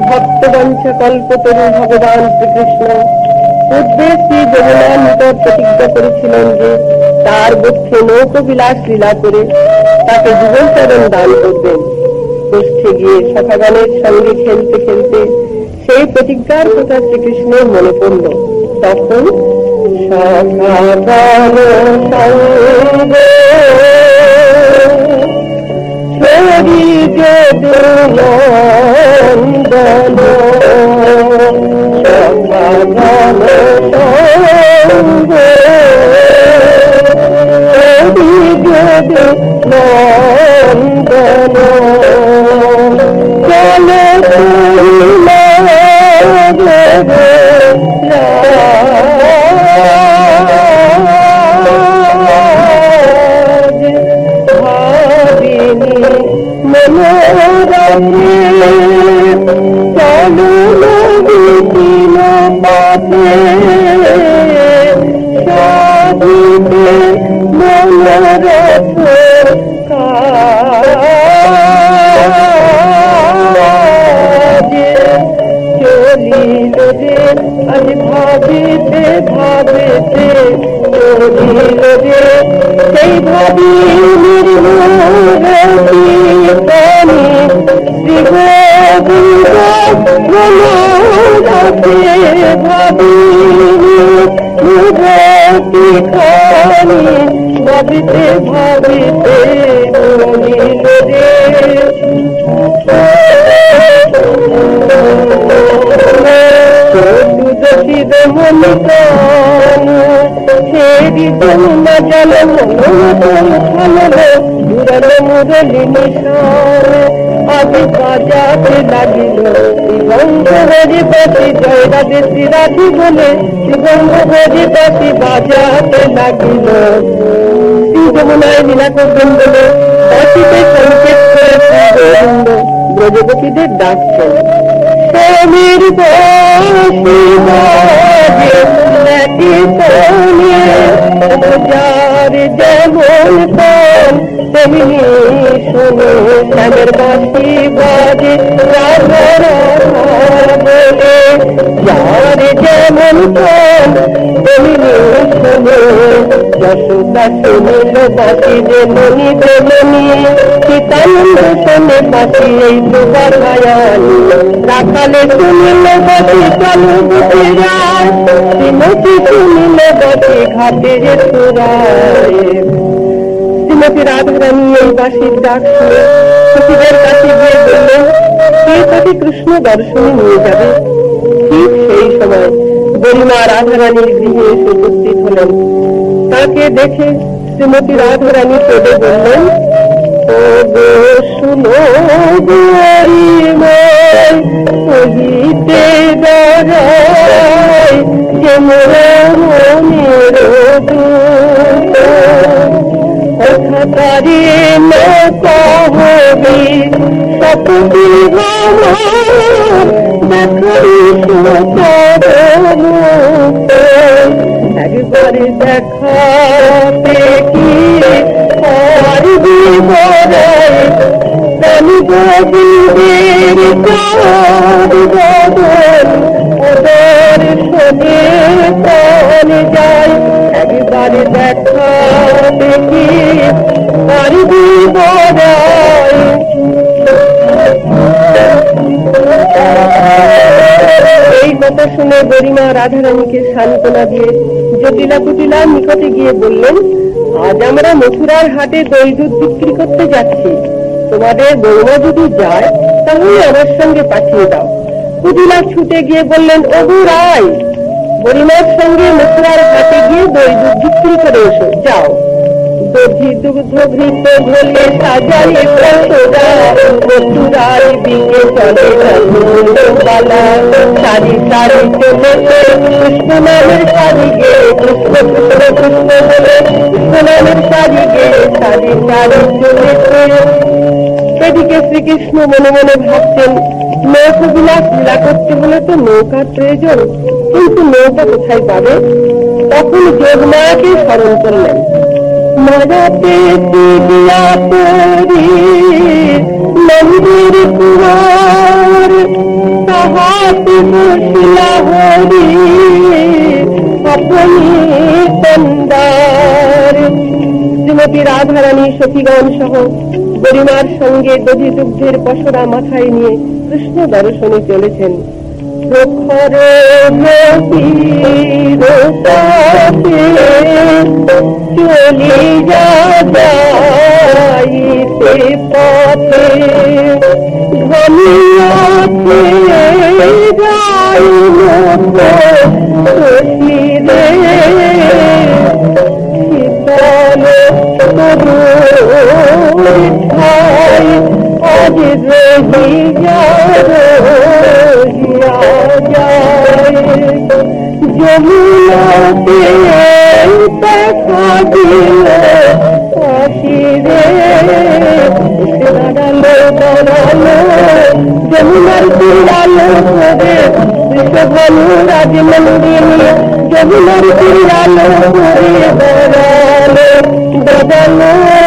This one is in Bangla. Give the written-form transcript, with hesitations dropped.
ভক্ত বঞ্চা কল্পতরু ভগবান শ্রীকৃষ্ণ পূর্বে শ্রী যমুনার নিকট প্রতিজ্ঞা করেছিলেন যে তার বক্ষে নৌকবিলাস লীলা করে তাকে জীবনচরণ দান করবেন। গোষ্ঠে গিয়ে সখাগণের সঙ্গে খেলতে খেলতে সেই প্রতিজ্ঞার কথা শ্রীকৃষ্ণের মনে পড়ল। তখন সখাগণ সঙ্গে ছড়ি নন্দন সখাগণ সঙ্গে নন্দন চলে ভাবিনি মনোরথে চলো নবীন পথে সাধিতে মনোরথ চলিল রে আজ ভাবিতে ভাবিতে চলিল রে সেই ভাবি নির্মূলতি প্রাণী শ্রীগোবিন্দ মনোরথে ভাবি নির্মূলতি খানি ভাবিতে ভাবিতে চলিল রে যমুনা জল মুরলি নিশান আদি বাজাতে লাগিল শিবঙ্গপতি জয় রাধে শ্রী রাধি বলে শিবঙ্গপতি বাজাতে লাগিল। শ্রী যমুনায় লীলা করবেন বলে অতীতে সংকেত করে গোবিন্দ ব্রজপতিদের ডাকছেন। স্বামীর যার যেমন পান তেমনি শোনো শ্যামের বাঁশি বাজে বলে যার যেমন পান তেমনি শোনো যশোদা শুনিল বাঁশি যে মনি দেমনি সীতানন্দ শোনে বাঁশি এই তো বাঘায়ানি রাখালে শুনিল বাঁশি চালু বুঝে যায় শ্রীমতী শুনিল বাঁশি ঘাটে যে চূড়ায়। শ্রীমতী রাধারানী এই বাঁশির ডাক শুনে সখীদের কাছে গিয়ে বললেন কে তাকে কৃষ্ণ দর্শনে নিয়ে যাবে। ঠিক সেই সময় গরিমা রাধারানীর গৃহে এসে উপস্থিত হলেন। তাকে দেখে শ্রীমতী রাধারানী কেঁদে বললেন ও গো শুনো গরিমায় কহিতে দাঁড়ায় যে মনের কথা তারে না কহবি সতী একবারে দেখাতে কি পারবি বড়াই প্রাণী গোবিন্দের বদন ওদের শোনে প্রাণ যায় একবারে দেখাতে কি পারবি বড়াই। এই কথা শুনে গরিমা রাধারানীকে সান্ত্বনা দিয়ে জটিলা কুটিলার নিকটে গিয়ে বললেন আজ আমরা মথুরার হাটে দই দুধ বিক্রি করতে যাচ্ছি, তোমাদের বৌমা যদি যায় তাহলে আমার সঙ্গে পাঠিয়ে দাও। কুটিলা ছুটে গিয়ে বললেন ওগো রায় গরিমার সঙ্গে মথুরার হাটে গিয়ে দই দুধ বিক্রি করে এসো, যাও। দধি দুগ্ধ ঘৃত ঘোলে সাজালে মথুরার দিকে চলে বালা সারি সারি চলেছে কৃষ্ণ নামের সারি গে কৃষ্ণ কৃষ্ণ কৃষ্ণ বলে কৃষ্ণ নামের সারি গে সারি সারি চলেছে। এদিকে শ্রীকৃষ্ণ মনে মনে ভাবছেন নৌকা বিলাস লীলা করতে হলে তো নৌকার প্রয়োজন, কিন্তু নৌকা কোথায় পাবে। তখন যোগমায়াকে স্মরণ করলেন। মরাতে দিলা তরি মন্দির কুমার গোলাপী রাধারানী সখীগণ সহ গরিমার সঙ্গে দধি দুগ্ধের পসরা মাথায় নিয়ে কৃষ্ণ দর্শনে চলেছেন। প্রখর চলি যাইতে পথে ঘনিয়াছে যাই রে শীতল ঠাই আজ রহিয়া যমুনাতে দেখা দিল আসিরে দাঁড়ালো দাঁড়ালো যমুনার তীরালো করে বৃষভানু রাজনন্দিনী যমুনার তীরালো করে দাঁড়ালো দাঁড়ালো